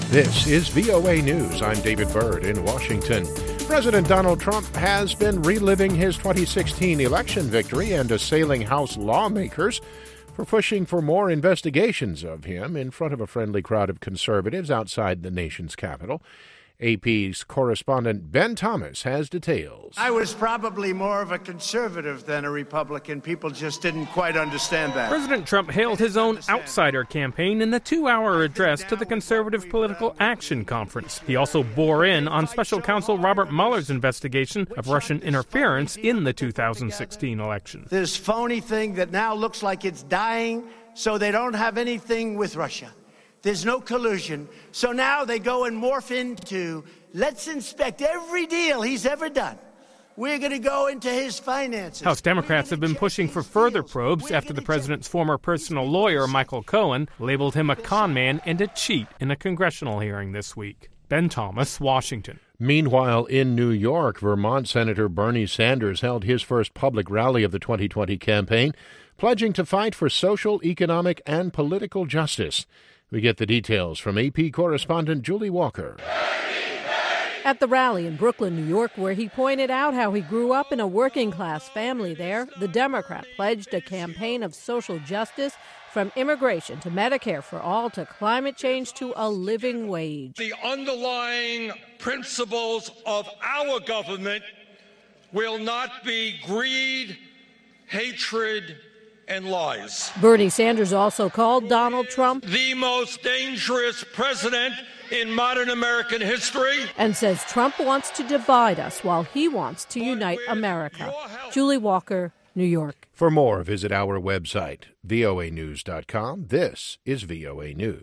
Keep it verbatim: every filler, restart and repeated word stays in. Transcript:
This is V O A News. I'm David Byrd in Washington. President Donald Trump has been reliving his twenty sixteen election victory and assailing House lawmakers for pushing for more investigations of him in front of a friendly crowd of conservatives outside the nation's capital. A P's correspondent Ben Thomas has details. I was probably more of a conservative than a Republican. People just didn't quite understand that. President Trump hailed his own outsider campaign in a two-hour address to the Conservative Political Action Conference. He also bore in on special counsel Robert Mueller's investigation of Russian interference in the two thousand sixteen election. This phony thing that now looks like it's dying, so they don't have anything with Russia. There's no collusion. So now they go and morph into, let's inspect every deal he's ever done. We're going to go into his finances. House Democrats have been pushing for further probes after the president's former personal lawyer, Michael Cohen, labeled him a con man and a cheat in a congressional hearing this week. Ben Thomas, Washington. Meanwhile, in New York, Vermont Senator Bernie Sanders held his first public rally of the twenty twenty campaign, pledging to fight for social, economic, and political justice. We get the details from A P correspondent Julie Walker. At the rally in Brooklyn, New York, where he pointed out how he grew up in a working-class family there, the Democrat pledged a campaign of social justice from immigration to Medicare for all to climate change to a living wage. The underlying principles of our government will not be greed, hatred, and lies. Bernie Sanders also called Donald Trump the most dangerous president in modern American history and says Trump wants to divide us while he wants to unite America. Julie Walker, New York. For more, visit our website, V O A news dot com. This is V O A News.